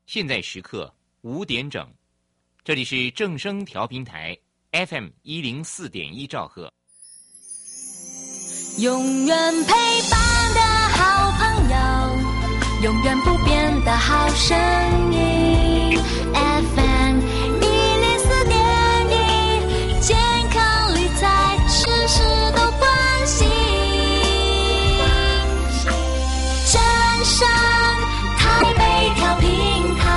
现在时刻5点整，这里是正声调频台 FM104.1兆赫。 永远陪伴的好朋友，永远不变的好声音 FM104.1，健康理财事事都关心。正声台北调频台，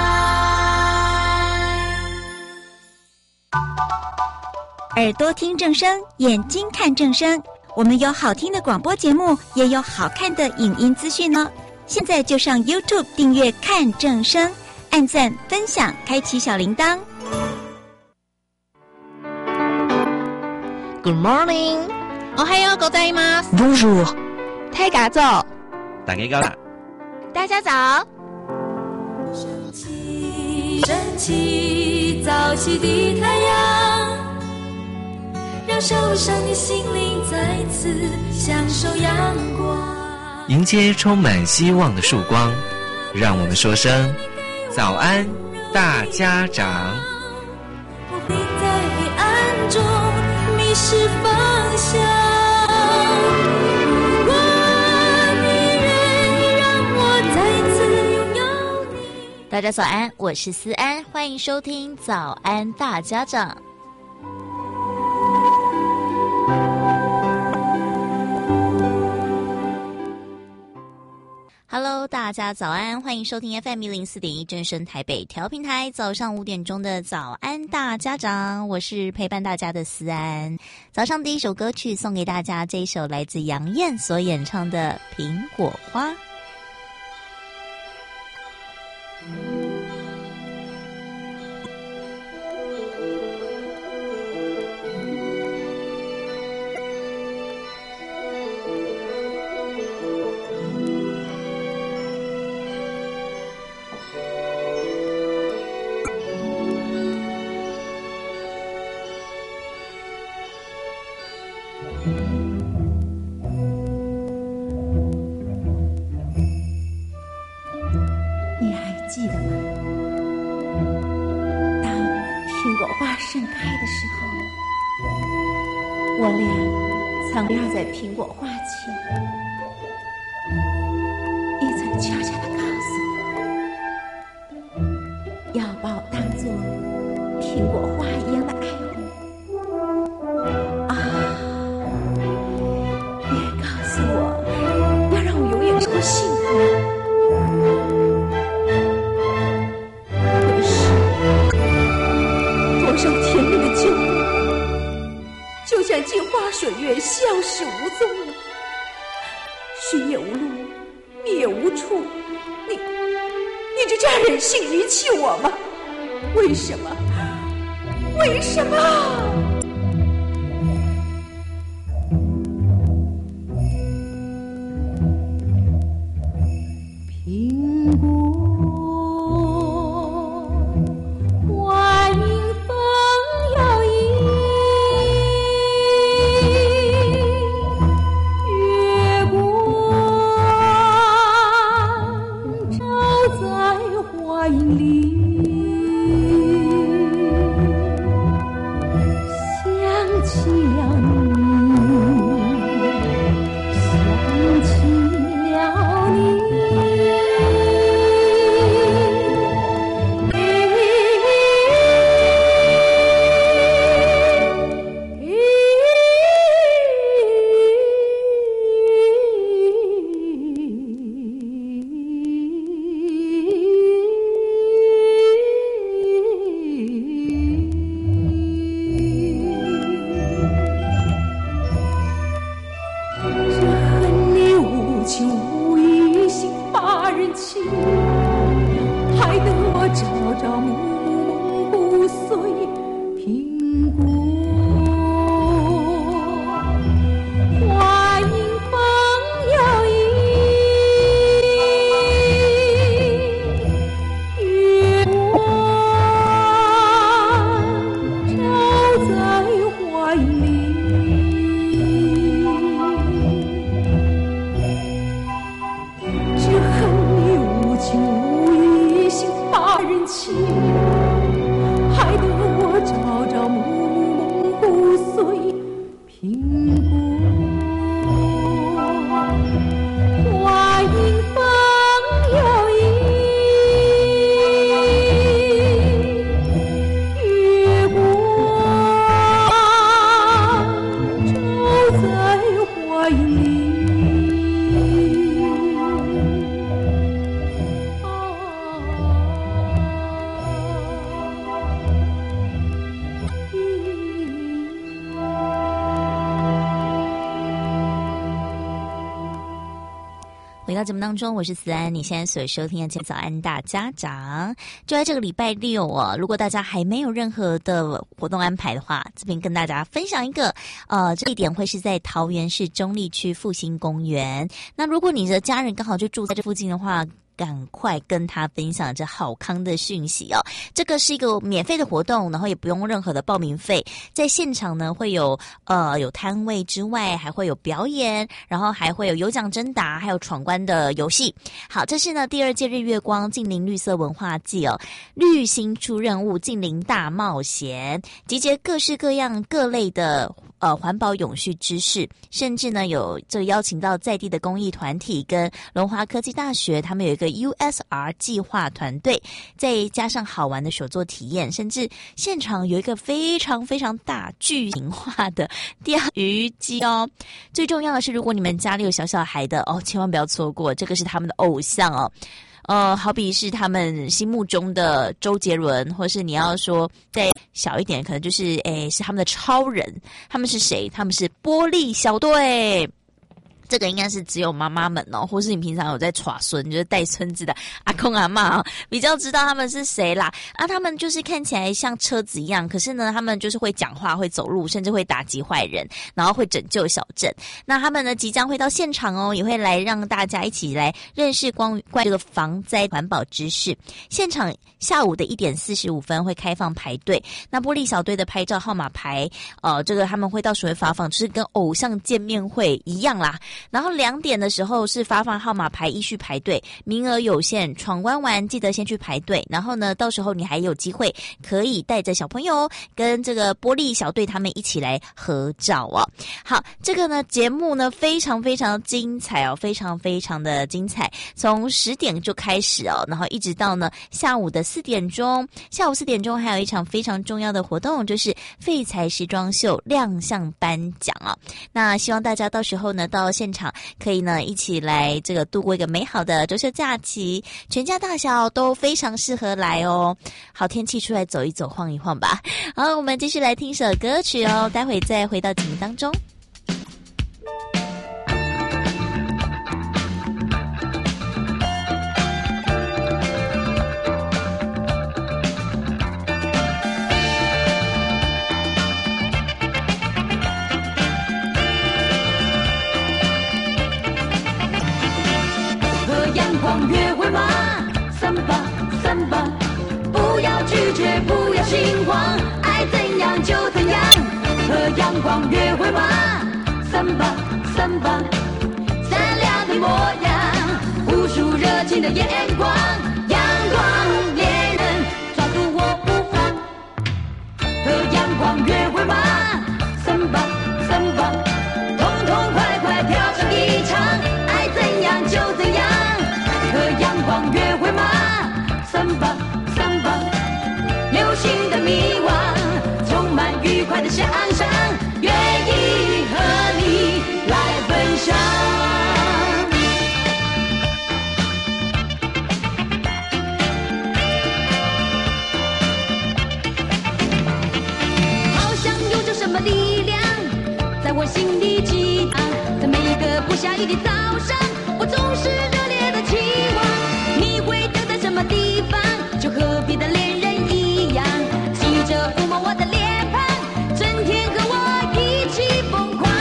耳朵听正声，眼睛看正声。我们有好听的广播节目，也有好看的影音资讯呢。现在就上 YouTube 订阅看正声，按赞分享，开启小铃铛。 Good morning， おはようございます。 Bonjour， 太嘎早， 大家好， 大家早。 升起，升起，早起的太阳，让受伤的心灵再次享受阳光。 迎接充满希望的曙光，让我们说声早安，大家长。 不必在黑暗中迷失方向。如果你愿意让我再次拥有你。 大家早安，我是思安，欢迎收听早安大家长。Hello， 大家早安，欢迎收听 FM104.1 正声台北调频台，早上5点钟的早安大家长，我是陪伴大家的思安。早上第一首歌曲送给大家，这一首来自杨燕所演唱的《苹果花》。 你还记得吗？当苹果花盛开的时候，我俩曾绕在苹果花前，也曾悄悄地告诉我，要把我当作苹果花一样的爱护。也告诉我，要让我永远过幸福。甜蜜的酒就像镜花水月，消失无踪了，寻也无路，觅也无处。你就这样忍心遗弃我吗？为什么？为什么？ 到节目当中，我是思安。你现在所收听的节目早安大家长，就在这个礼拜六哦。如果大家还没有任何的活动安排的话，这边跟大家分享一个，这一点会是在桃园市中坜区复兴公园。那如果你的家人刚好就住在这附近的话，赶快跟他分享这好康的讯息哦！这个是一个免费的活动，然后也不用任何的报名费。在现场呢，会有摊位之外，还会有表演，然后还会有奖征答，还有闯关的游戏。好，这是呢第2届日月光近邻绿色文化季哦，绿星出任务近邻大冒险，集结各式各样各类的环保永续知识，甚至呢有这邀请到在地的公益团体跟龙华科技大学，他们有一个 USR 计划团队，再加上好玩的手作体验，甚至现场有一个非常非常大巨型化的钓鱼机哦。最重要的是，如果你们家里有小小孩的哦，千万不要错过，这个是他们的偶像哦。好比是他们心目中的周杰伦，或是你要说再小一点，可能就是是他们的超人。他们是谁？他们是玻璃小队。这个应该是只有妈妈们哦，或是你平常有在耍孙，就是带孙子的阿公阿嬷比较知道他们是谁啦。他们就是看起来像车子一样，可是呢，他们就是会讲话、会走路，甚至会打击坏人，然后会拯救小镇。那他们呢，即将会到现场哦，也会来让大家一起来认识关于这个防灾环保知识。现场下午的1点45分会开放排队。那玻璃小队的拍照号码牌，这个他们会到署委发放，就是跟偶像见面会一样啦。然后2点的时候是发放号码牌，依序排队，名额有限，闯关完记得先去排队。然后呢，到时候你还有机会可以带着小朋友跟这个玻璃小队他们一起来合照哦。好，这个呢节目呢非常非常精彩哦，非常非常的精彩，从10点就开始哦，然后一直到呢下午的4点钟。下午4点钟还有一场非常重要的活动，就是废材时装秀亮相颁奖啊。那希望大家到时候呢到现场可以呢一起来这个度过一个美好的周休假期，全家大小都非常适合来哦。好天气出来走一走晃一晃吧。好，我们继续来听首歌曲哦，待会再回到节目当中。 约会吗？散吧散吧，不要拒绝，不要心慌，爱怎样就怎样。和阳光约会吗？散吧散吧，善良的模样，无数热情的眼光，阳光恋人抓住我不放。和阳光约会吗？散吧散吧，痛痛快快跳上一场，爱怎样就怎样。和阳光约会吗？散吧散吧，流星的迷惘，充满愉快的想象，愿意和你来分享。好像有着什么力量在我心里激荡，在每一个不下雨的早上，我总是热烈的期望你会等在什么地方，就和别的恋人一样，记着抚摸我的脸庞，整天和我一起疯狂。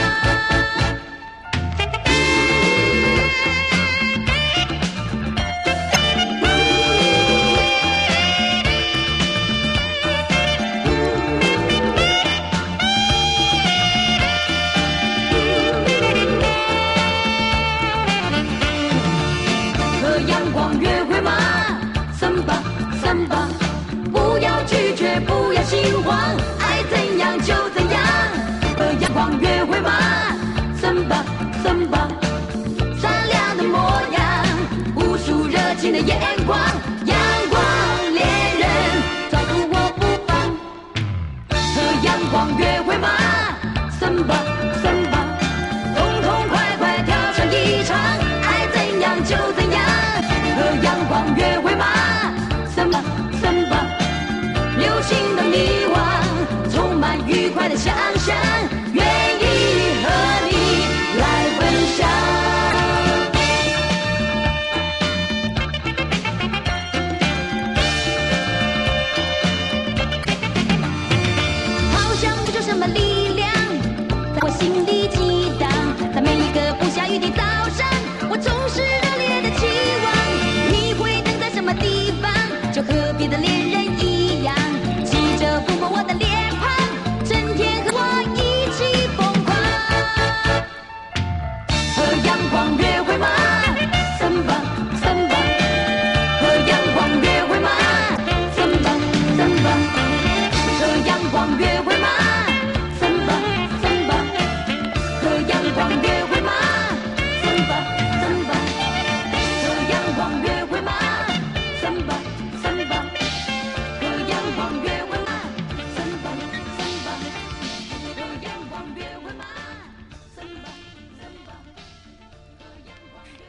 和阳光约会吗？散吧散吧，不要拒绝，不要心慌，爱怎样就怎样。和阳光约会吗？散吧散吧，善良的模样，无数热情的眼光，阳光恋人抓住我不放。和阳光约会吗？散吧散吧，痛痛快快跳上一场，爱怎样就怎样。和阳光约会吗？散吧散吧，流星的迷惘，充满愉快的想象，愿意和你来分享。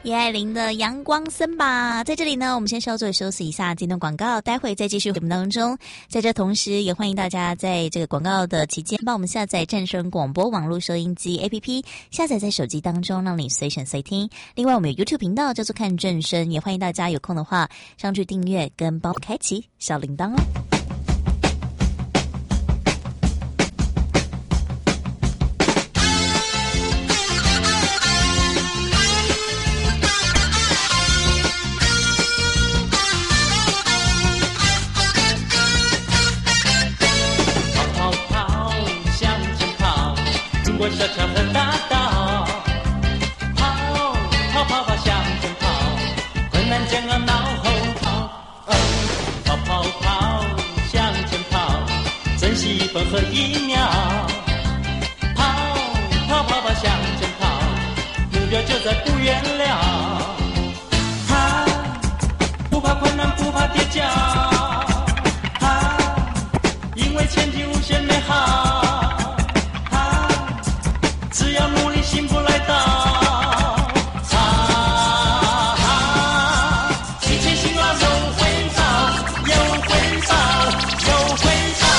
叶爱玲的阳光森吧。在这里呢，我们先稍作休息一下，进段广告，待会再继续节目当中。在这同时也欢迎大家在这个广告的期间帮我们下载战声广播网络收音机 APP， 下载在手机当中，让你随选随听。另外我们有 YouTube 频道叫做看正声，也欢迎大家有空的话上去订阅跟帮我开启小铃铛哦。 小桥和大道，跑跑跑跑向前跑，困难煎熬脑后跑，跑跑跑向前跑，珍惜1分和1秒，跑跑跑跑向前跑，目标就在不远了，不怕困难不怕跌跤，因为前景无限美好，只要努力，幸福来到。提前辛劳有回报，有回报，有回报。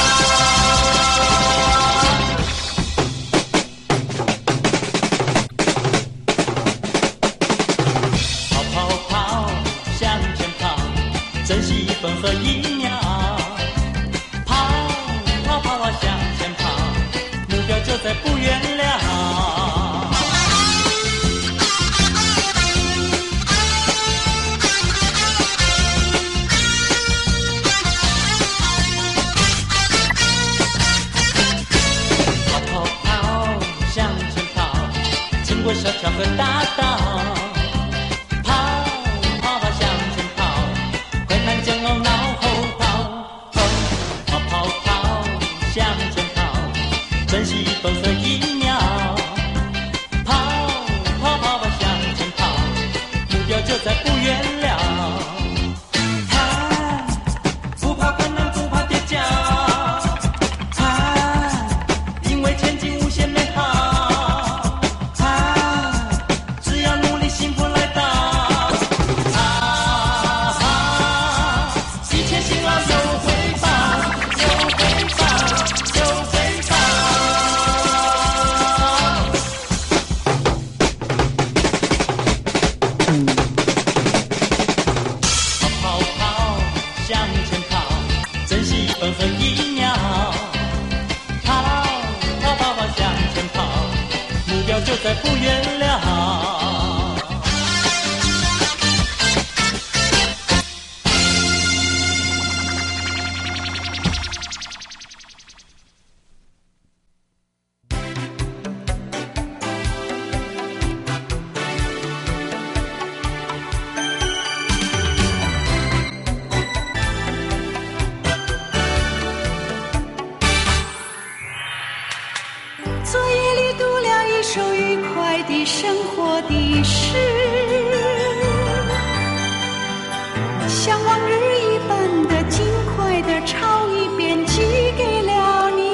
跑跑跑，向前跑，珍惜1分和1秒。跑跑跑跑向前跑，目标就在不远了。小桥和大道，跑跑跑向前跑，困难煎熬脑后跑，跑跑跑向前跑，珍惜1分和1秒，跑跑跑跑向前跑，目标就在不远了，不怕困难不怕跌跤，因为前景无限美好。就在不远了。 生活的事，像往日一般的尽快的抄一遍寄给了你，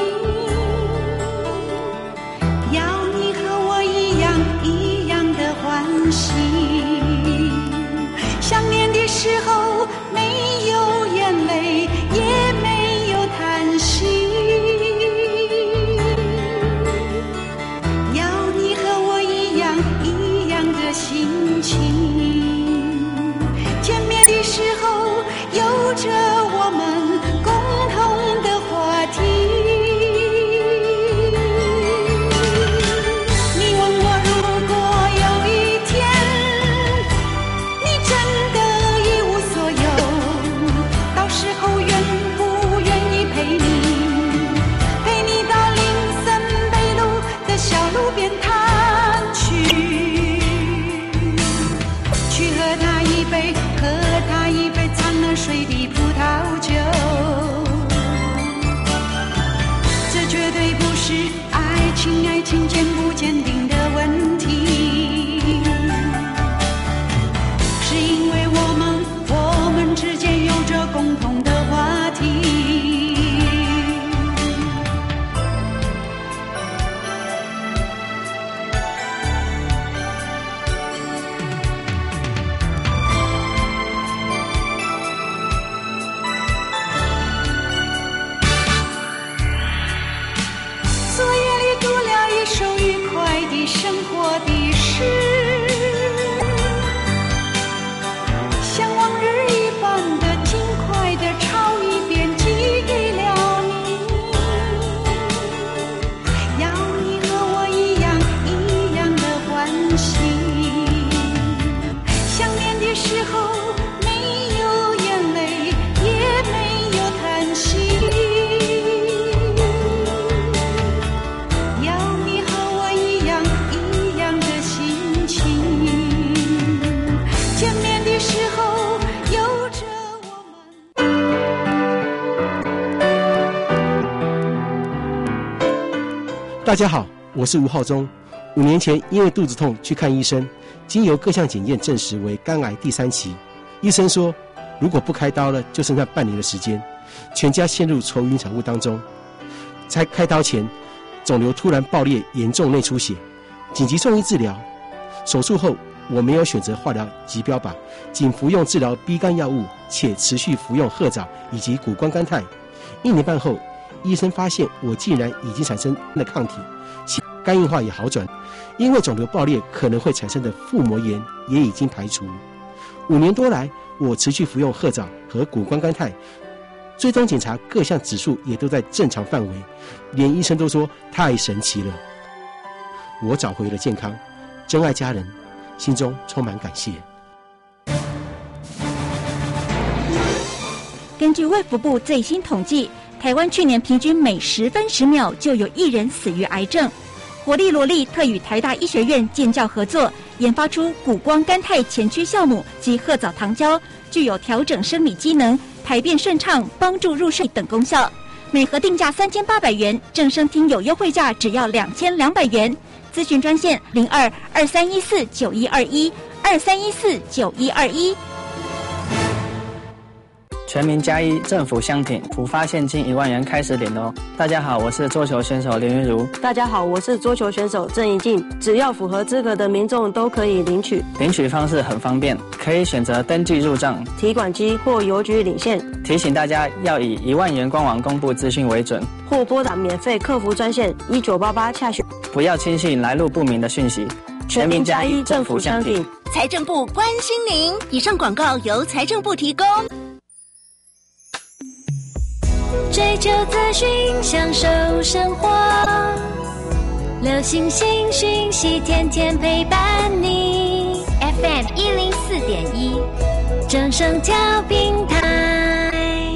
要你和我一样的欢喜。想念的时候没有眼泪，也没有叹息。心情见面的时候有着我们共同的话题。你问我如果有一天你真的一无所有，到时候愿不愿意陪你到林森北路的小路边摊喝他一杯掺了水的葡萄酒，这绝对不是爱情坚不坚定的问题，是因为我们之间有着共同的话题。 的时候没有眼泪，也没有叹息。要你和我一样的心情，见面的时候有着我们。 大家好，我是吴浩中。5年前因为肚子痛去看医生，经由各项检验证实为肝癌第3期。医生说，如果不开刀了，就剩下半年的时间，全家陷入愁云惨雾当中。在开刀前，肿瘤突然爆裂，严重内出血，紧急送医治疗。手术后，我没有选择化疗及标靶，仅服用治疗 B 肝药物，且持续服用褐藻以及谷胱甘肽。1年半后，医生发现我竟然已经产生了抗体，其肝硬化也好转，因为肿瘤爆裂可能会产生的腹膜炎也已经排除。5年多来，我持续服用褐藻和谷胱甘肽，追踪检查各项指数也都在正常范围，连医生都说太神奇了。我找回了健康，珍爱家人，心中充满感谢。 根据卫福部最新统计，台湾去年平均每10分10秒就有1人死于癌症。活力罗力特与台大医学院建教合作，研发出谷胱甘肽前驱酵母及褐藻糖胶，具有调整生理机能、排便顺畅、帮助入睡等功效。每盒定价3800元，正声听有优惠价只要2200元。咨询专线02-2314-9121，2314-9121。 全民加一，政府相挺，普发现金1万元开始领哦。大家好，我是桌球选手林云如。 大家好，我是桌球选手郑怡静。只要符合资格的民众都可以领取。 领取方式很方便，可以选择登记入账、 提款机或邮局领现。 提醒大家要以1万元官网公布资讯为准， 或拨打免费客服专线1988洽询。 不要轻信来路不明的讯息。全民加一，政府相挺。 财政部关心您。以上广告由财政部提供。 追求资讯，享受生活，流行新讯息，天天陪伴你。FM 104.1，正声调频台。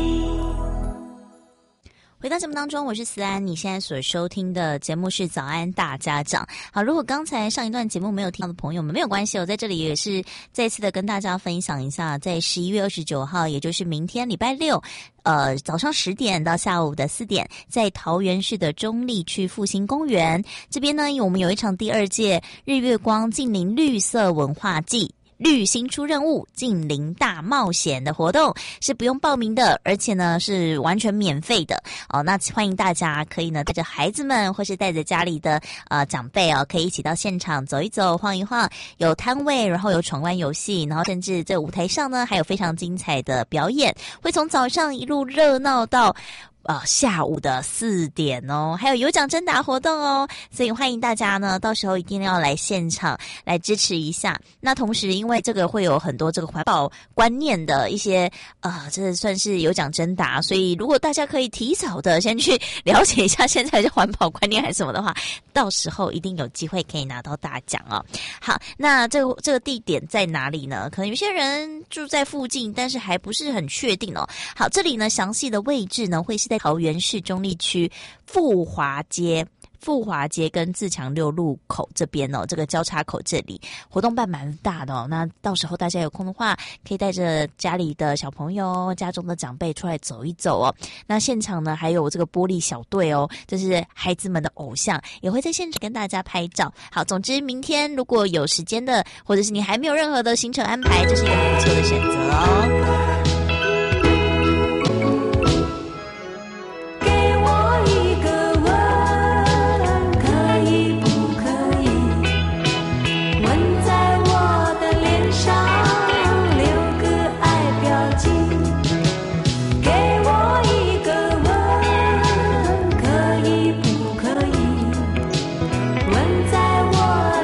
回到节目当中，我是思安。你现在所收听的节目是早安大家长。好，如果刚才上一段节目没有听到的朋友们，没有关系，我在这里也是再次的跟大家分享一下，在11月29号，也就是明天礼拜六，早上10点到下午的4点，在桃园市的中坜区复兴公园这边呢，我们有一场第2届日月光近邻绿色文化季。绿新出任务近邻大冒险的活动是不用报名的，而且呢是完全免费的哦。那欢迎大家可以呢带着孩子们或是带着家里的长辈哦，可以一起到现场走一走、晃一晃，有摊位，然后有闯关游戏，然后甚至这舞台上呢还有非常精彩的表演，会从早上一路热闹到下午的4点哦，还有奖征答活动哦，所以欢迎大家呢，到时候一定要来现场来支持一下。那同时，因为这个会有很多这个环保观念的一些这算是奖征答，所以如果大家可以提早的先去了解一下现在的环保观念还是什么的话，到时候一定有机会可以拿到大奖哦。好，那这个地点在哪里呢？可能有些人住在附近，但是还不是很确定哦。好，这里呢详细的位置呢会是在桃园市中坜区富华街跟自强6路口这边哦，这个交叉口这里活动办蛮大的哦。那到时候大家有空的话，可以带着家里的小朋友、家中的长辈出来走一走哦。那现场呢还有这个玻璃小队哦，这是孩子们的偶像，也会在现场跟大家拍照。好，总之明天如果有时间的，或者是你还没有任何的行程安排，这是一个不错的选择哦。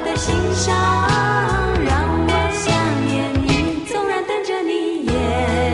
让我想念你，纵然等着你也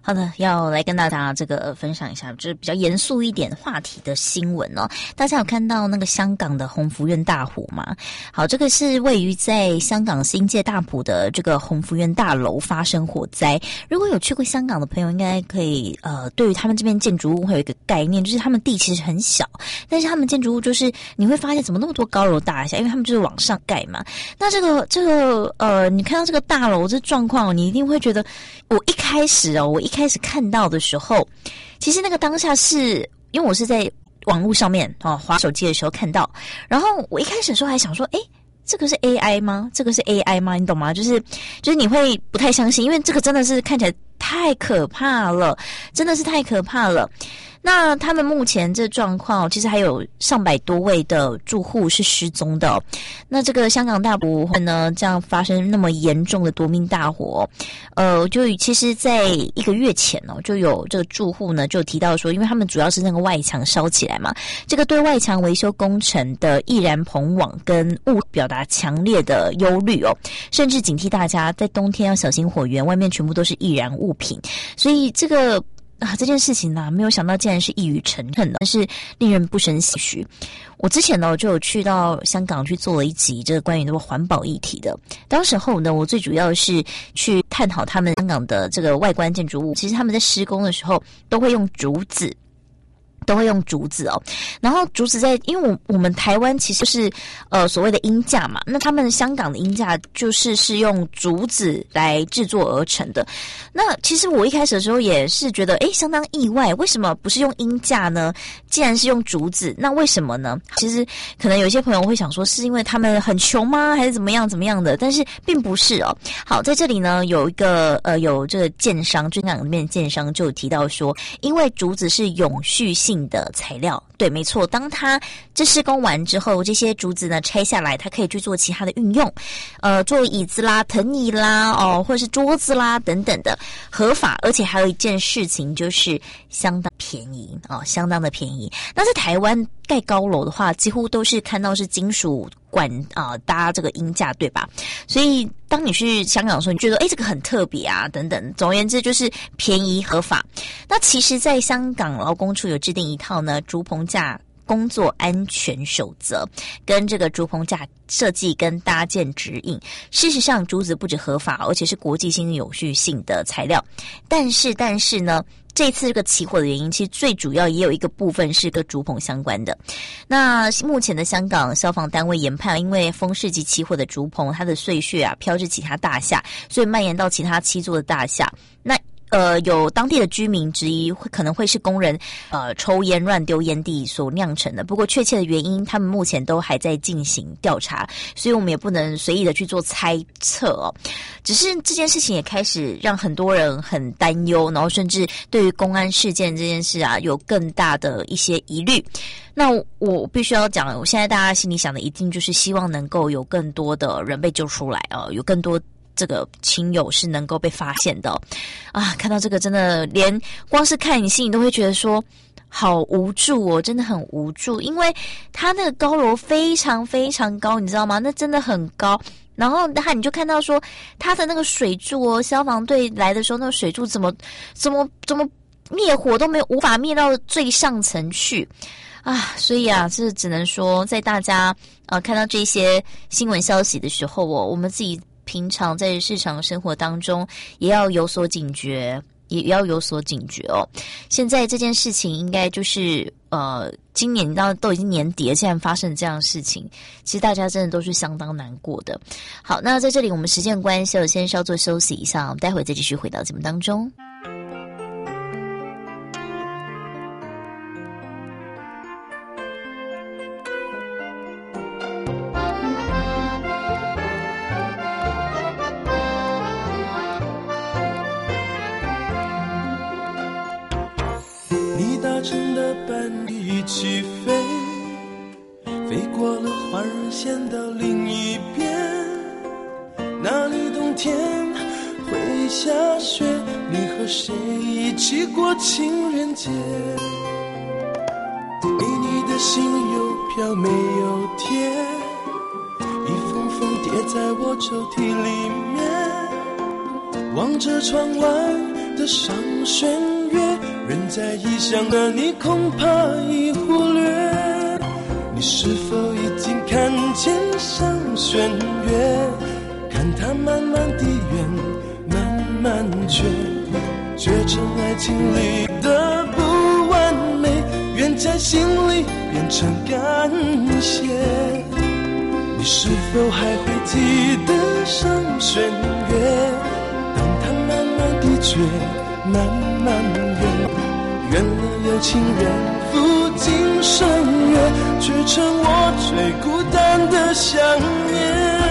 好的，要来跟大家这个分享一下，就是比较严肃一点话题的新闻哦。大家有看到那个香港的鸿福苑大火吗？好，这个是位于在香港新界大埔的这个鸿福苑大楼发生火灾。如果有去过香港的朋友，应该可以对于他们这边建筑物会有一个概念，就是他们地其实很小，但是他们建筑物就是你会发现怎么那么多高楼大厦，因为他们就是往上盖嘛。那这个你看到这个大楼这状况，你一定会觉得，我一开始看到的时候，其实那个当下是因为我是在网络上面滑手机的时候看到，然后我一开始的时候还想说，这个是 AI 吗？这个是 AI 吗？你懂吗？就是你会不太相信，因为这个真的是看起来太可怕了，真的是太可怕了。那他们目前这状况，其实还有上百多位的住户是失踪的哦。那这个香港大埔呢，这样发生那么严重的夺命大火，就其实在1个月前哦，就有这个住户呢就提到说，因为他们主要是那个外墙烧起来嘛，这个对外墙维修工程的易燃棚网跟雾表达强烈的忧虑哦，甚至警惕大家在冬天要小心火源，外面全部都是易燃物品，所以这件事情呢，没有想到竟然是一语成谶的，但是令人不胜唏嘘。我之前呢就有去到香港去做了一集这个关于这个环保议题的，当时候呢，我最主要是去探讨他们香港的这个外观建筑物，其实他们在施工的时候都会用竹子哦，然后竹子因为我们台湾其实是所谓的鹰架嘛，那他们香港的鹰架是用竹子来制作而成的。那其实我一开始的时候也是觉得相当意外，为什么不是用鹰架呢？既然是用竹子，那为什么呢？其实可能有些朋友会想说，是因为他们很穷吗？还是怎么样的？但是并不是哦。好，在这里呢有一个有这个建商，香港里面的建商就有提到说，因为竹子是永续性的材料，对，没错。当它这施工完之后，这些竹子呢拆下来，它可以去做其他的运用，做椅子啦、藤椅啦，或者是桌子啦等等的，合法。而且还有一件事情就是相当便宜相当的便宜。那在台湾盖高楼的话，几乎都是看到是金属管搭这个鹰架，对吧？所以当你去香港的时候，你觉得这个很特别啊等等。总而言之就是便宜合法。那其实在香港劳工处有制定一套呢竹棚架工作安全守则跟这个竹棚架设计跟搭建指引。事实上竹子不止合法，而且是国际性有序性的材料。但是呢，这次这个起火的原因，其实最主要也有一个部分是跟竹棚相关的。那目前的香港消防单位研判，因为风势及起火的竹棚，它的碎屑飘至其他大厦，所以蔓延到其他7座的大厦。那有当地的居民质疑可能会是工人抽烟乱丢烟蒂所酿成的，不过确切的原因他们目前都还在进行调查，所以我们也不能随意的去做猜测哦。只是这件事情也开始让很多人很担忧，然后甚至对于公安事件这件事有更大的一些疑虑。那我必须要讲，我现在大家心里想的一定就是希望能够有更多的人被救出来有更多这个亲友是能够被发现的看到这个真的连光是看你心里都会觉得说好无助哦，真的很无助，因为它那个高楼非常非常高，你知道吗？那真的很高。然后你就看到说它的那个水柱消防队来的时候，那个水柱怎么灭火都无法灭到最上层去所以这只能说在大家看到这些新闻消息的时候我们自己平常在日常生活当中也要有所警觉，现在这件事情应该就是今年都已经年底了，竟然发生这样的事情，其实大家真的都是相当难过的。好，那在这里我们时间关系先稍作休息一下，我们待会再继续回到节目当中。 乘的班机起飞，飞过了环人线的另一边，那里冬天会下雪，你和谁一起过情人节？给你的信邮票没有贴，一封封叠在我抽屉里面，望着窗外的上弦月，人在异乡的你恐怕已忽略，你是否已经看见上弦月？看它慢慢地圆，慢慢缺，缺成爱情里的不完美，愿在心里变成感谢。你是否还会记得上弦月？当它慢慢地缺，慢慢圆，圆了有情人赴今生约，却成我最孤单的想念。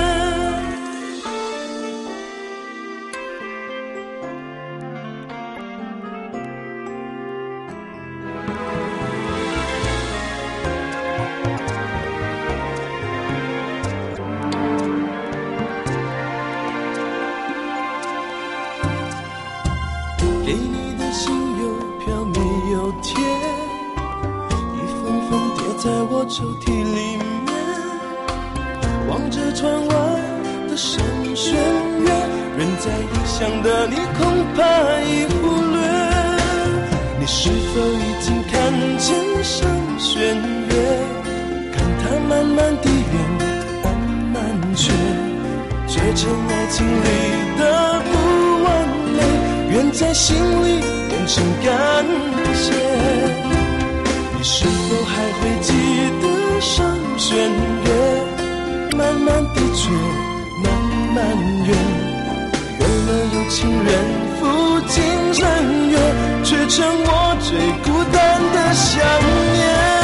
给你的信邮票没有贴，一封封叠在我抽屉里面，望着窗外的上弦月，人在异乡的你恐怕已忽略，你是否已经看见上弦月？看它慢慢地圆，慢慢缺，缺成爱情里的不完美，愿在心里变成感谢。你是否还会记得上弦月？慢慢地缺，慢慢圆，圆了有情人赴今生约，却成我最孤单的想念。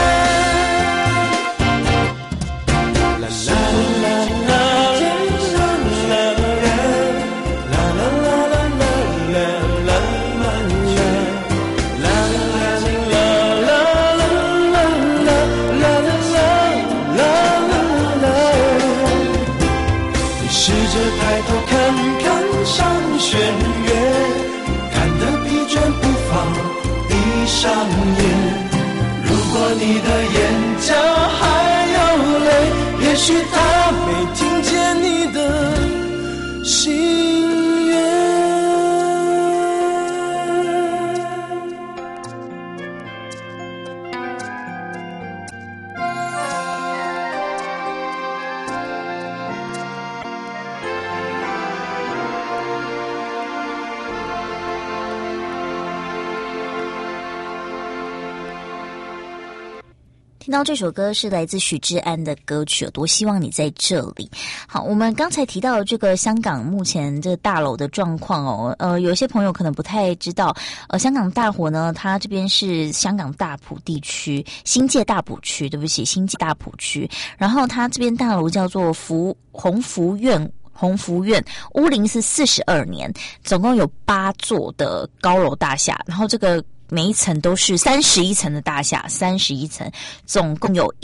抬头看看上弦月，看得疲倦不妨闭上眼。如果你的眼角还有泪，也许他没听见你的心愿。 听到这首歌是来自许志安的歌曲，有多希望你在这里。好，我们刚才提到这个香港目前这个大楼的状况哦，有些朋友可能不太知道，香港大火呢，它这边是香港大埔地区，新界大埔区，对不起，新界大埔区，然后它这边大楼叫做鸿福苑，屋龄是42年，总共有8座的高楼大厦，然后这个每一层都是31层的大厦，31层，总共有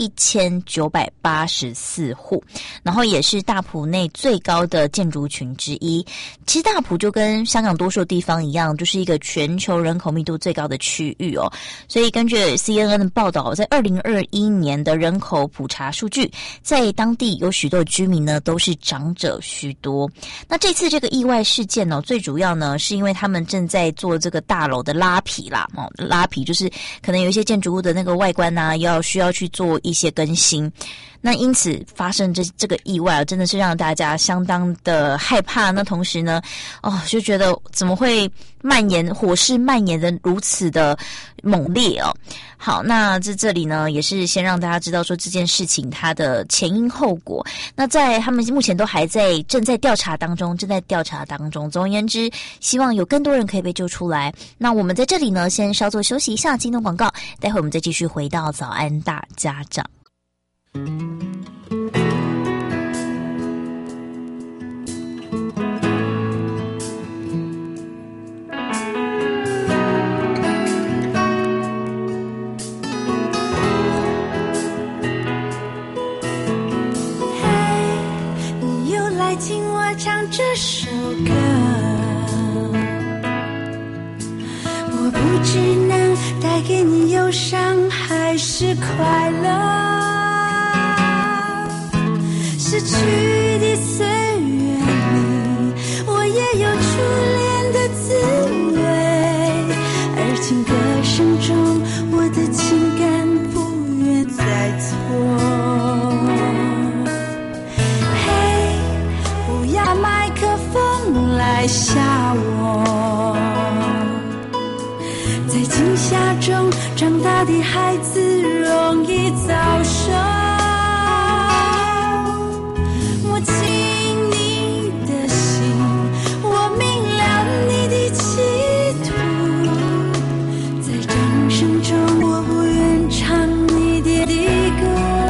1984户，然后也是大埔内最高的建筑群之一。其实大埔就跟香港多数地方一样，就是一个全球人口密度最高的区域哦。所以根据 CNN 的报道，在2021年的人口普查数据，在当地有许多的居民呢都是长者居多。那这次这个意外事件呢，最主要呢是因为他们正在做这个大楼的拉皮啦。拉皮就是可能有一些建筑物的那个外观啊，需要去做一些更新，那因此发生这个意外真的是让大家相当的害怕。那同时呢，就觉得怎么会火势蔓延的如此的猛烈哦。好，那这里呢也是先让大家知道说这件事情它的前因后果。那在他们目前都正在调查当中。总而言之，希望有更多人可以被救出来。那我们在这里呢先稍作休息一下，进入广告，待会我们再继续回到早安大家长。 听我唱这首歌，我不知能带给你忧伤还是快乐。逝去的岁月里，我也有初恋的滋味。 来吓我。在惊吓中长大的孩子容易早熟。我亲你的心，我明了你的企图，在掌声中我不愿唱你的歌。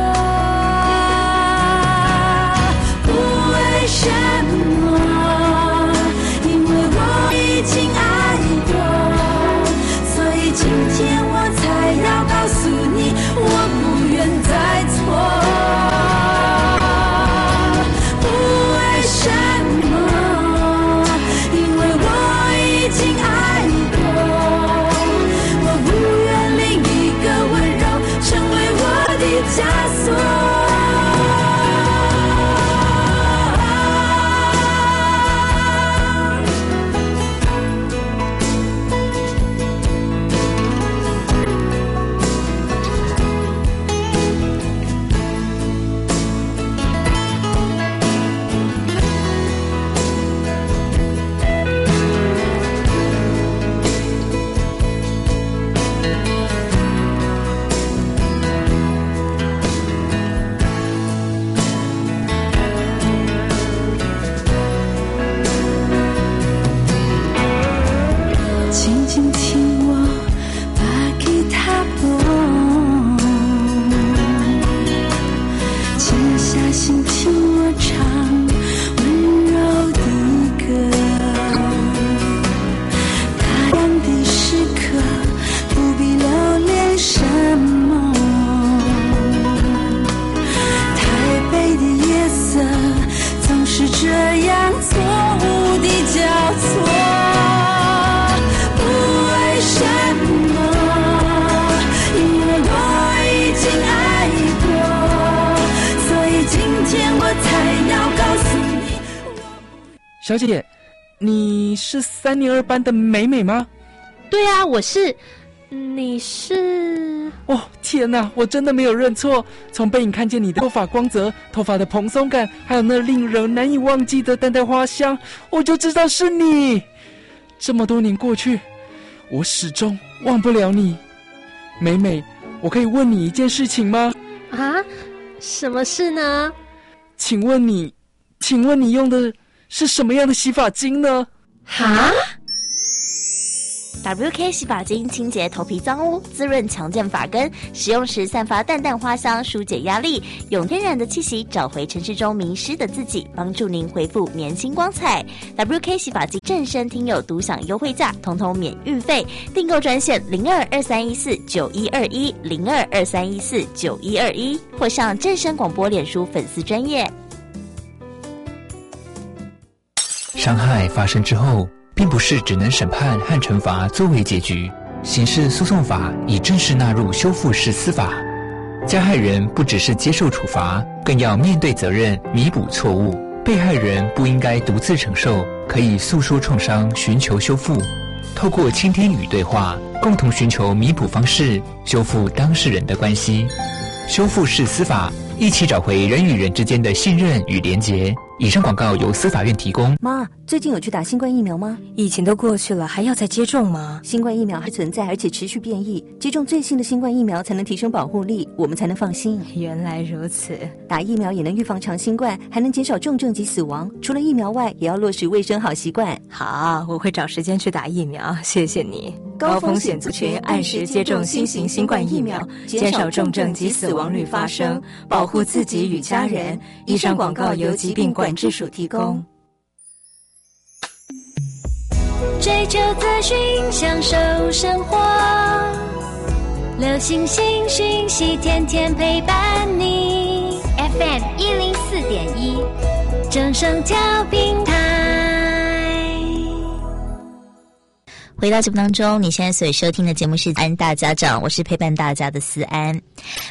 为什么？因为我已经爱过，所以今天我才要告诉你，我不愿再错。为什么？因为我已经爱过，我不愿另一个温柔成为我的枷锁。 小姐，你是3年2班的美美吗？ 对啊，我是。你是？ 哦，天哪，我真的没有认错。从背影看见你的头发光泽、头发的蓬松感，还有那令人难以忘记的淡淡花香，我就知道是你。这么多年过去，我始终忘不了你。美美，我可以问你一件事情吗？ 啊？什么事呢？ 请问你用的是什么样的洗发精呢？ 哈 ？WK 洗发精清洁头皮脏污，滋润强健发根，使用时散发淡淡花香，疏解压力，用天然的气息找回城市中迷失的自己，帮助您恢复年轻光彩。WK 洗发精正声听友独享优惠价，统统免运费，订购专线0223149121 0223149121，或上正声广播脸书粉丝专页。 伤害发生之后，并不是只能审判和惩罚作为结局。刑事诉讼法已正式纳入修复式司法，加害人不只是接受处罚，更要面对责任，弥补错误。被害人不应该独自承受，可以诉说创伤，寻求修复。透过倾听与对话，共同寻求弥补方式，修复当事人的关系。修复式司法，一起找回人与人之间的信任与连结。以上广告由司法院提供。 妈，最近有去打新冠疫苗吗？ 疫情都过去了，还要再接种吗？ 新冠疫苗还存在，而且持续变异，接种最新的新冠疫苗才能提升保护力，我们才能放心。 原来如此， 打疫苗也能预防长新冠，还能减少重症及死亡。除了疫苗外，也要落实卫生好习惯。 好，我会找时间去打疫苗，谢谢你。高风险族群按时接种新型新冠疫苗，减少重症及死亡率发生，保护自己与家人。以上广告由疾病管制署提供。 追求资讯，享受生活，流行新讯息，天天陪伴你。FM 104.1，正声调频台。 回到节目当中，你现在所收听的节目是安大家长，我是陪伴大家的思安。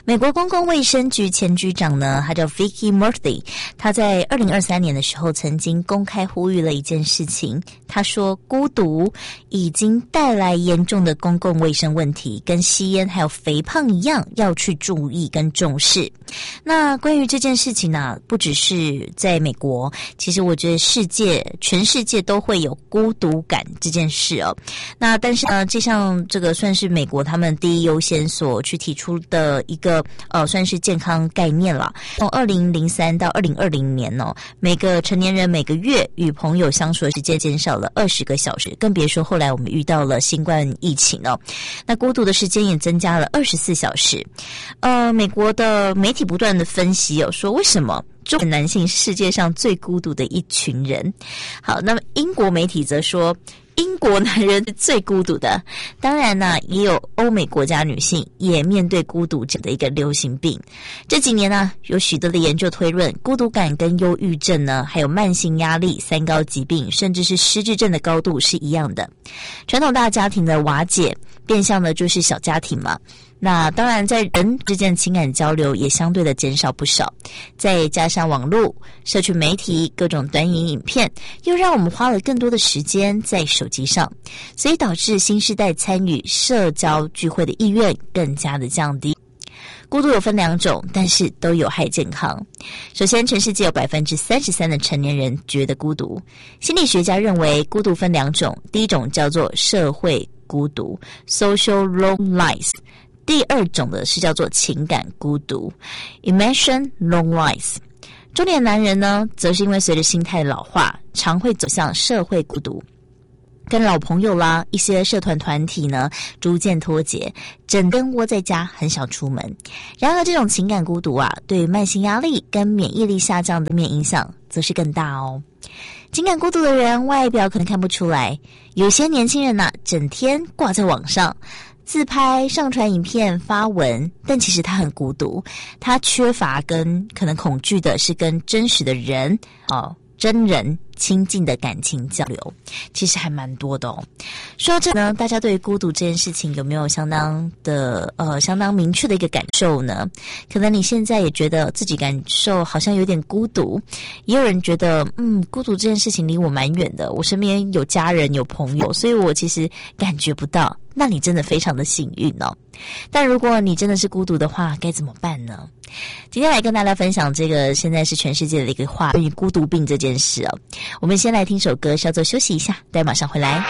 美国公共卫生局前局长呢，他叫 Vicky Murphy， 他在2023年的时候曾经公开呼吁了一件事情，他说孤独已经带来严重的公共卫生问题，跟吸烟还有肥胖一样，要去注意跟重视。那关于这件事情呢，不只是在美国，其实我觉得全世界都会有孤独感这件事哦。那但是呢，这个算是美国他们第一优先所去提出的一个算是健康概念了。从2003到2020年哦，每个成年人每个月与朋友相处的时间减少了20个小时，更别说后来我们遇到了新冠疫情哦。那孤独的时间也增加了24小时。美国的媒体不断的分析说为什么中年男性是世界上最孤独的一群人。好，那么英国媒体则说英国男人是最孤独的。当然呢，也有欧美国家女性也面对孤独这样的一个流行病。这几年呢，有许多的研究推论，孤独感跟忧郁症呢，还有慢性压力、三高疾病，甚至是失智症的高度是一样的。传统大家庭的瓦解，变相的就是小家庭嘛。那当然在人之间的情感交流也相对的减少不少，再加上网络、社群媒体、各种短影片，又让我们花了更多的时间在手机上，所以导致新世代参与社交聚会的意愿更加的降低。孤独有分两种，但是都有害健康。首先，全世界有 33% 的成年人觉得孤独。心理学家认为孤独分两种，第一种叫做社会孤独 （social loneliness），第二种的是叫做情感孤独 emotion loneliness。 中年男人呢，则是因为随着心态老化，常会走向社会孤独，跟老朋友啦，一些社团团体呢逐渐脱节，整天窝在家，很少出门。然而这种情感孤独啊，对于慢性压力跟免疫力下降的面影响则是更大哦。情感孤独的人外表可能看不出来，有些年轻人啊，整天挂在网上自拍、上传影片、发文，但其实他很孤独，他缺乏跟可能恐惧的是跟真实的人真人亲近的感情交流，其实还蛮多的哦。说到这呢，大家对于孤独这件事情有没有相当明确的一个感受呢？可能你现在也觉得自己感受好像有点孤独，也有人觉得孤独这件事情离我蛮远的，我身边有家人有朋友，所以我其实感觉不到。那你真的非常的幸运哦。但如果你真的是孤独的话，该怎么办呢？今天来跟大家分享这个现在是全世界的一个话，关于孤独病这件事哦。我们先来听首歌，稍作休息一下，待会马上回来。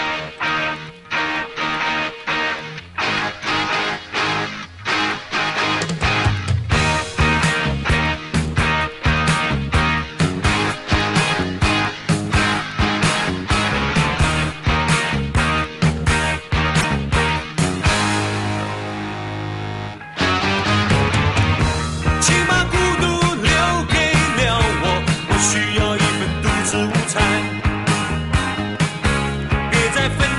别再分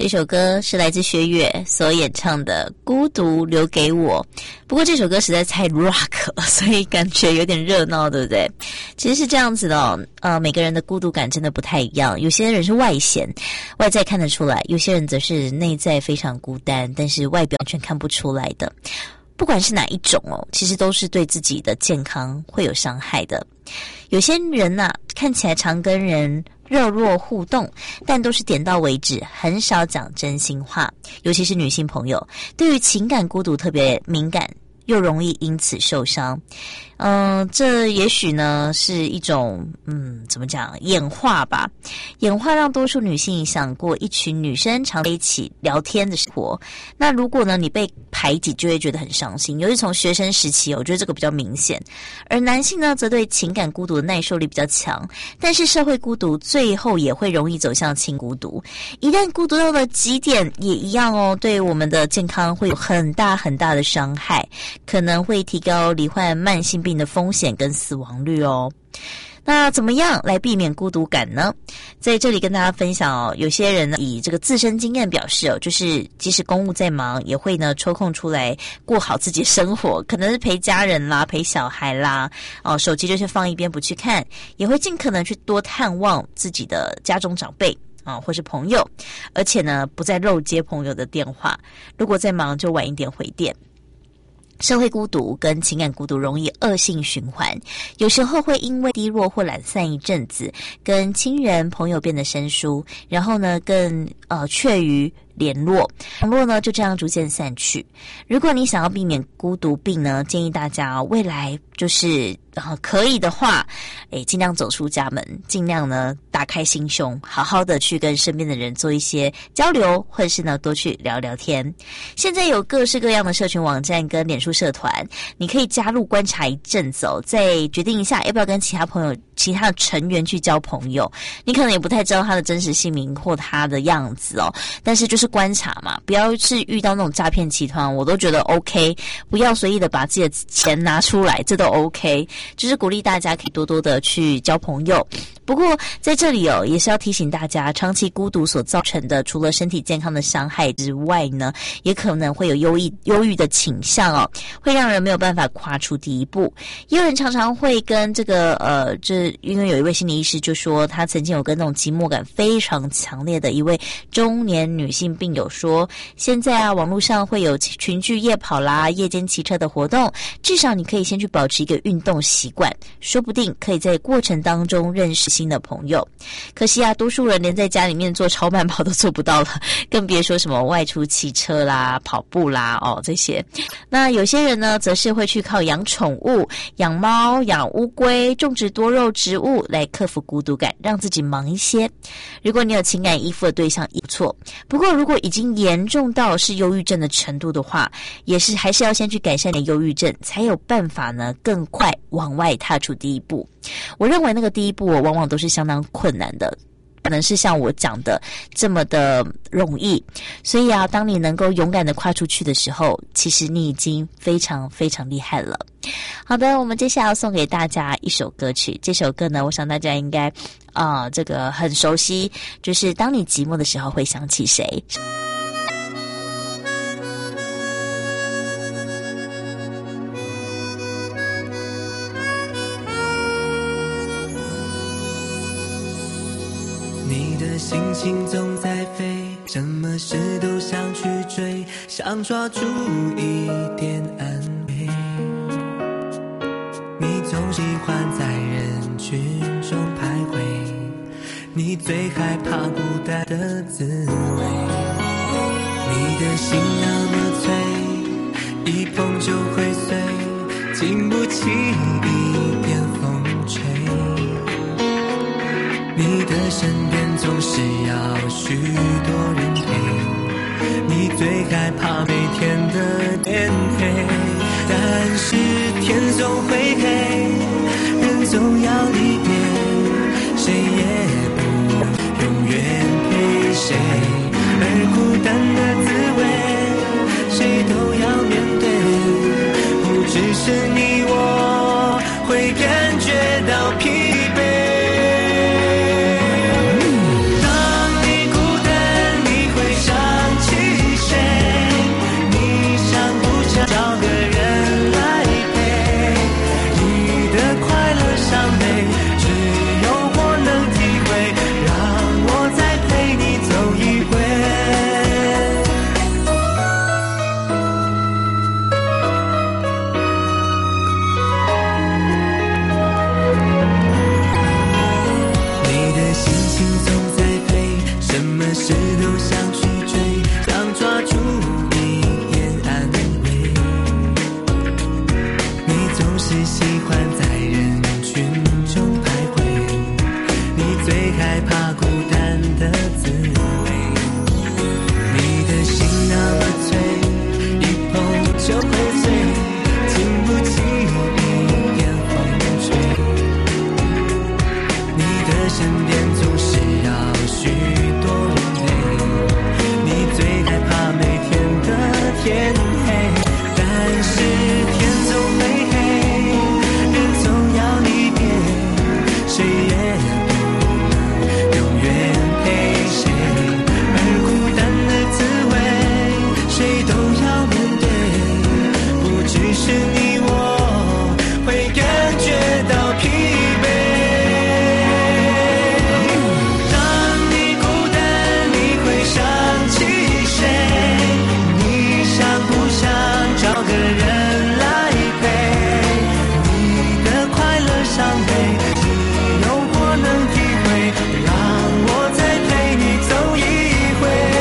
这首歌是来自薛岳所演唱的《孤独留给我》，不过这首歌实在太 rock 了，所以感觉有点热闹，对不对？其实是这样子的哦，每个人的孤独感真的不太一样，有些人是外显，外在看得出来，有些人则是内在非常孤单，但是外表完全看不出来的。不管是哪一种哦，其实都是对自己的健康会有伤害的。有些人看起来常跟人热络互动，但都是点到为止，很少讲真心话，尤其是女性朋友，对于情感孤独特别敏感，又容易因此受伤。这也许呢是一种怎么讲，演化吧。演化让多数女性想过一群女生常在一起聊天的生活。那如果呢你被排挤，就会觉得很伤心，尤其从学生时期，我觉得这个比较明显。而男性呢则对情感孤独的耐受力比较强，但是社会孤独最后也会容易走向轻孤独。一旦孤独到了极点，也一样哦，对我们的健康会有很大很大的伤害，可能会提高罹患慢性病的风险跟死亡率哦。那怎么样来避免孤独感呢？在这里跟大家分享哦，有些人呢以这个自身经验表示哦，就是即使公务在忙，也会呢抽空出来过好自己的生活，可能是陪家人啦，陪小孩啦，手机就是放一边不去看，也会尽可能去多探望自己的家中长辈或是朋友，而且呢不再漏接朋友的电话，如果在忙就晚一点回电。社会孤独跟情感孤独容易恶性循环，有时候会因为低落或懒散一阵子，跟亲人朋友变得生疏，然后呢更却于联络，网络呢就这样逐渐散去。如果你想要避免孤独病呢，建议大家未来就是可以的话，尽量走出家门，尽量呢打开心胸，好好的去跟身边的人做一些交流，或者是呢多去聊聊天。现在有各式各样的社群网站跟脸书社团，你可以加入观察一阵子再决定一下要不要跟其他的成员去交朋友。你可能也不太知道他的真实姓名或他的样子哦，但是就是观察嘛，不要是遇到那种诈骗集团，我都觉得 OK， 不要随意的把自己的钱拿出来，这都 OK， 就是鼓励大家可以多多的去交朋友。不过在这里也是要提醒大家，长期孤独所造成的除了身体健康的伤害之外呢，也可能会有忧郁的倾向会让人没有办法跨出第一步。也有人常常会跟这个因为有一位心理医师就说，他曾经有跟那种寂寞感非常强烈的一位中年女性病友说，现在网络上会有群聚夜跑啦、夜间骑车的活动，至少你可以先去保持一个运动习惯，说不定可以在过程当中认识新的朋友。可惜多数人连在家里面做超慢跑都做不到了，更别说什么外出骑车啦、跑步啦这些。那有些人呢则是会去靠养宠物、养猫、养乌龟、种植多肉植物来克服孤独感，让自己忙一些。如果你有情感依附的对象也不错，不过如果已经严重到是忧郁症的程度的话，还是要先去改善你的忧郁症，才有办法呢更快往外踏出第一步。我认为那个第一步往往都是相当困难的，可能是像我讲的这么的容易，所以当你能够勇敢的跨出去的时候，其实你已经非常非常厉害了。好的，我们接下来要送给大家一首歌曲，这首歌呢我想大家应该这个很熟悉，就是当你寂寞的时候会想起谁。 你的心情总在飞，什么事都想去追，想抓住一点安慰。你总喜欢在人群中徘徊，你最害怕孤单的滋味。你的心那么脆，一碰就会碎，经不起一点风吹。你的身边总是要许多人陪，你最害怕每天的天黑。但是天总会黑，人总要离别，谁也不永远陪谁。而孤单的滋味，谁都要面对，不只是你我会感觉到疲惫。当你孤单，你会想伤悲，只有我能体会，让我再陪你走一回。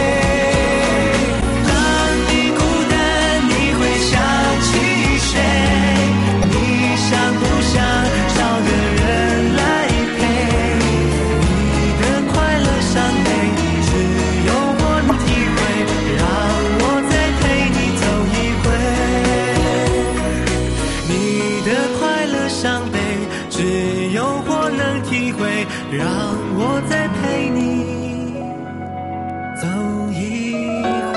当你孤单，你会想起谁？你想不想找个人来陪？你的快乐伤悲，只有我能体会，让我再陪你走一回。你的快乐伤悲，只有我能体会，让我再陪你走一回。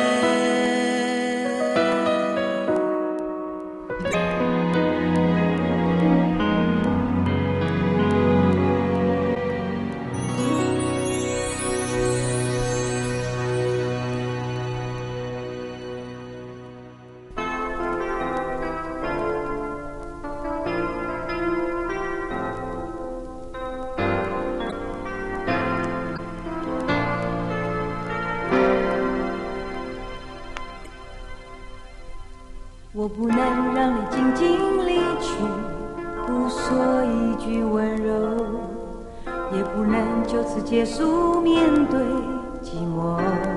我不能让你静静离去，不说一句温柔，也不能就此结束面对寂寞。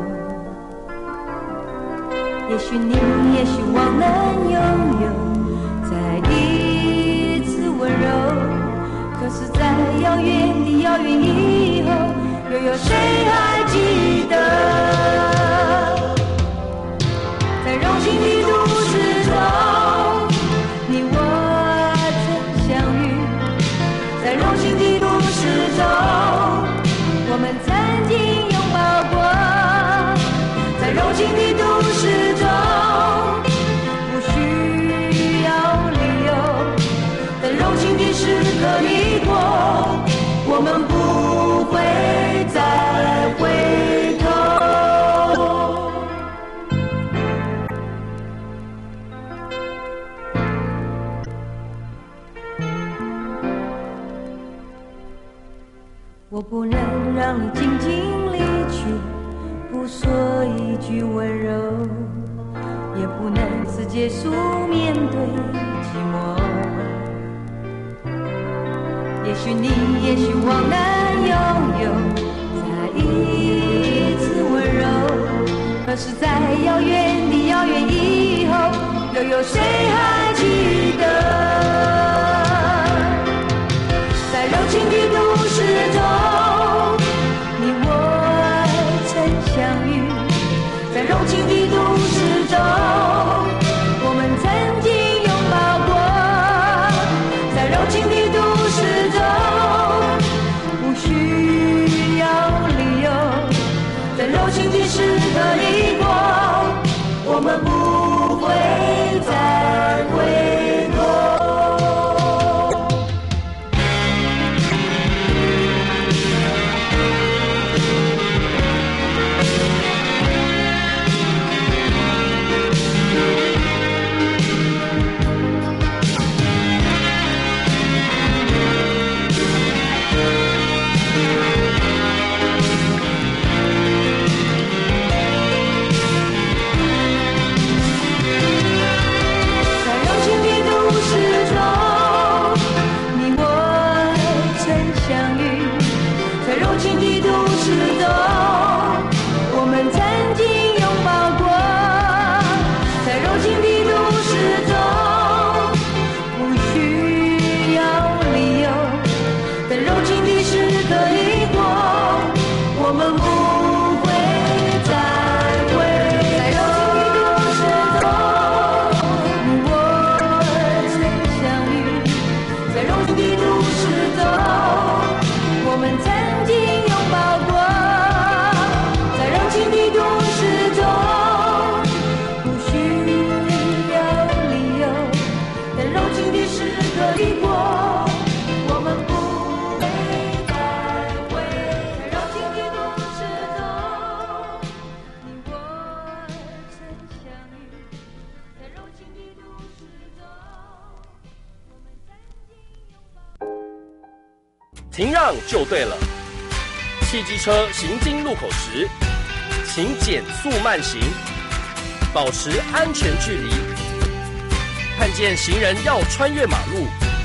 也许你，也许我能拥有再一次温柔，可是在遥远的遥远以后，又有谁还记得，在柔情的都市中，你我曾相遇，在柔情的都市中，我们曾经拥抱过，在柔情的都市中，不需要理由，在柔情的时刻里过，我们不会再回头。我不能让你静静离去，不说一句温柔，也不能自结束面对寂寞。也许你，也许我能拥有再一次温柔，可是在遥远的遥远以后，又有谁还记得，在柔情的都市中，你我曾相遇，在柔情的都市中，我们曾经拥抱过，在柔情的都市中，不需要理由，在柔情的时刻里过，我们不会再回头。 停让就对了。汽机车行经路口时，请减速慢行，保持安全距离。看见行人要穿越马路，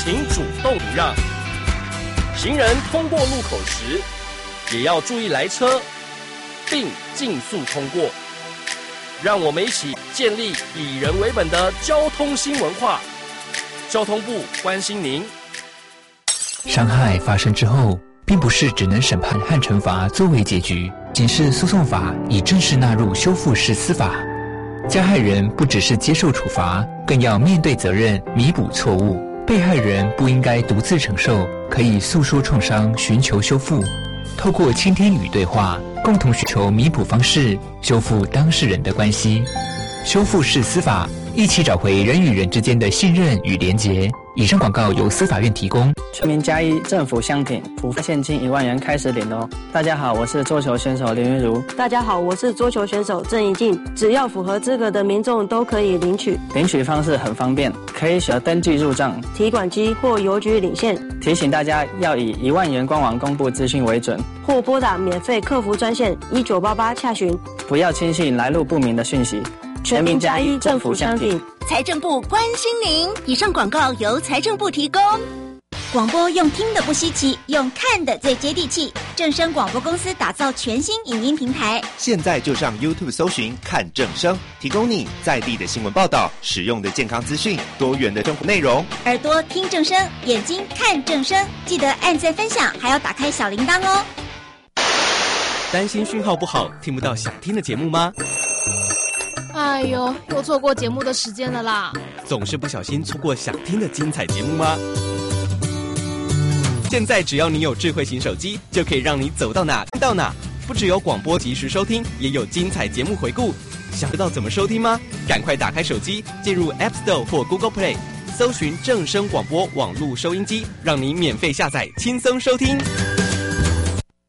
请主动礼让。行人通过路口时，也要注意来车，并尽速通过。让我们一起建立以人为本的交通新文化。交通部关心您。 伤害发生之后，并不是只能审判和惩罚作为结局。刑事诉讼法已正式纳入修复式司法，加害人不只是接受处罚，更要面对责任，弥补错误。被害人不应该独自承受，可以诉说创伤，寻求修复。透过倾听与对话，共同寻求弥补方式，修复当事人的关系。修复式司法，一起找回人与人之间的信任与连结。以上广告由司法院提供。 全民加一，政府相挺，普发现金1万元开始领哦。大家好，我是桌球选手林云如。 大家好，我是桌球选手郑怡静。只要符合资格的民众都可以领取。 领取方式很方便，可以选择登记入账、 提款机或邮局领现。 提醒大家要以1万元官网公布资讯为准， 或拨打免费客服专线1988洽询。 不要轻信来路不明的讯息。全民加一，政府相挺。 财政部关心您。以上广告由财政部提供。 广播用听的不稀奇，用看的最接地气。正声广播公司打造全新影音平台， 现在就上 YouTube 搜寻看正声，提供你在地的新闻报道、实用的健康资讯、多元的生活内容。 耳朵听正声，眼睛看正声，记得按赞分享，还要打开小铃铛哦。 担心讯号不好，听不到想听的节目吗？ 哎呦，又错过节目的时间了啦！ 总是不小心错过想听的精彩节目吗？现在只要你有智慧型手机，就可以让你走到哪听到哪。不只有广播及时收听，也有精彩节目回顾。想知道怎么收听吗？赶快打开手机，进入 App Store 或 Google Play， 搜寻正声广播网络收音机，让你免费下载，轻松收听。